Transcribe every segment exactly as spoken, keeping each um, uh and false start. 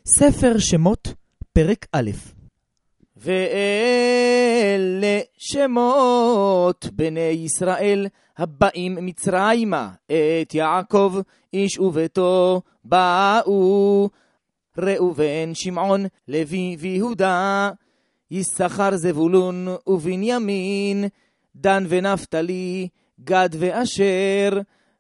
ספר שמות, פרק א'. ואלה שמות בני ישראל הבאים מצרימה, את יעקב איש וביתו באו, ראובן, שמעון, לוי ויהודה, יששכר, זבולון ובנימין, דן ונפתלי, גד ואשר.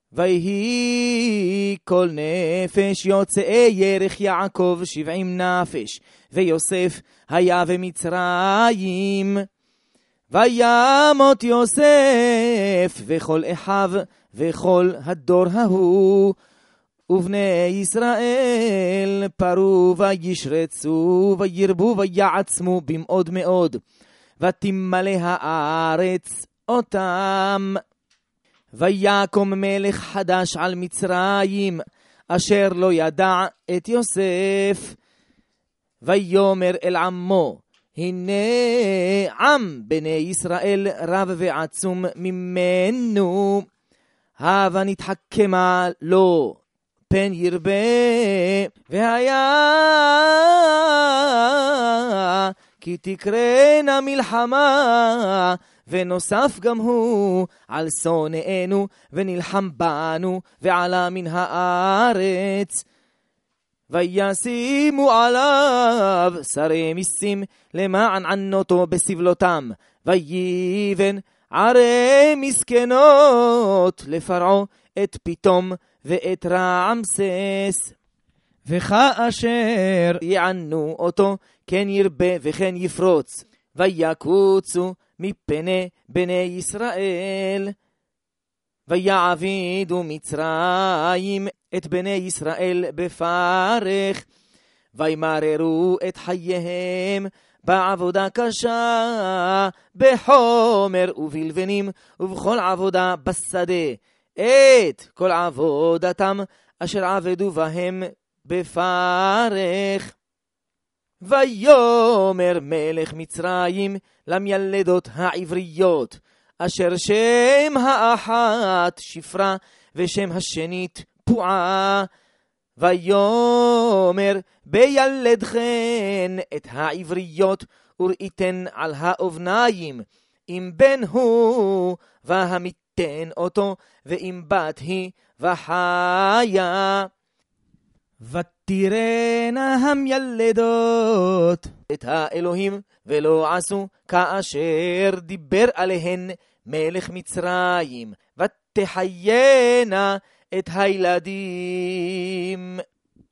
ויהי כל נפש יוצאי ירך יעקב שבעים נפש, ויוסף היה במצרים. וימות יוסף וכל אחיו וכל הדור ההוא, ובני ישראל פרו וישרצו וירבו ויעצמו במאוד מאוד, ותמלא הארץ אותם. ויקום מלך חדש על מצרים, אשר לא ידע את יוסף. ויאמר אל עמו, הנה עם בני ישראל רב ועצום ממנו, הבה נתחכמה לו פן ירבה. והיה כי תקרנה מלחמה, ונוסף גם הוא על שונאינו, ונלחם בנו ועלה מן הארץ. וישימו עליו שרי מיסים למען ענותו בסבלותם, ויבן ערי מסכנות לפרעה את פתאום ואת רעמסס. וכאשר יענו אותו כן ירבה וכן יפרוץ, ויקוצו מפני בני ישראל. ויעבידו מצרים את בני ישראל בפרך, וימררו את חייהם בעבודה קשה, בחומר ובלבנים ובכל עבודה בשדה, את כל עבודתם אשר עבדו בהם בפרך. ויאמר מלך מצרים למילדות העבריות, אשר שם האחת שפרה ושם השנית פועה, ויאמר בילדכן את העבריות וראיתן על האובניים, אם בן הוא והמיתן אותו, ואם בת היא וחיה. ותראינה המילדות את האלוהים, ולא עשו כאשר דיבר עליהן מלך מצרים, ותחיינה את הילדים.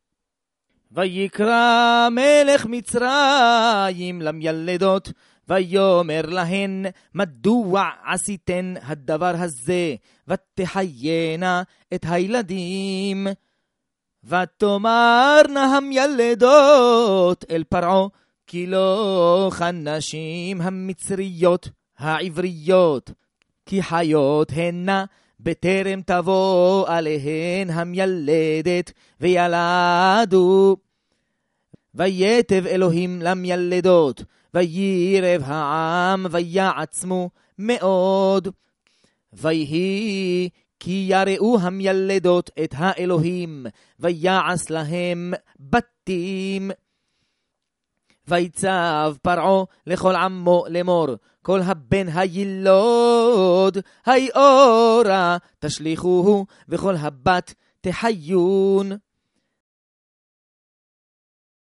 ויקרא מלך מצרים למילדות, ויאמר להן, מדוע עשיתן הדבר הזה, ותחיינה את הילדים. ותאמרנה המילדות אל פרעה, כי לא כנשים המצריות העבריות, כי חיות הנה, בטרם תבוא עליהן המילדת וילדו. ויתב אלוהים למילדות, וירב העם ויעצמו מאוד. ויהי כי יראו המילדות את האלוהים, ויעש להם בתים. ויצב פרעה לכל עמו לאמור, כל הבן הילוד היאורה תשליכוהו, וכל הבת תחיון.